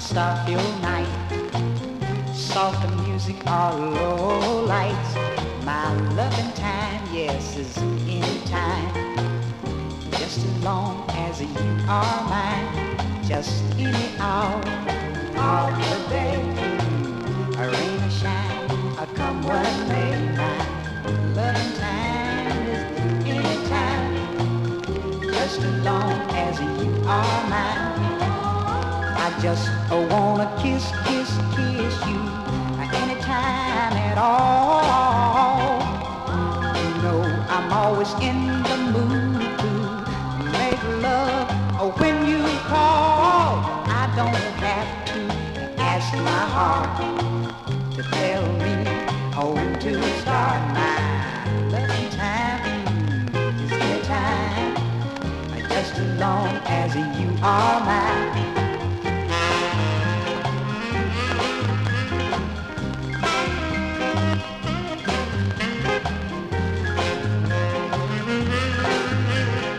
starfield night, soft music or low lights. My loving time, yes, is any time, just as long as you are mine. Just any hour of the day, a rain or shine, or come what may. My loving time is any time, just as long as you are mine. I just wanna kiss, kiss, kiss you anytime at all. You know I'm always in the mood to make love when you call. I don't have to ask my heart to tell me when to start. My loving time is anytime, just as long as you are mine.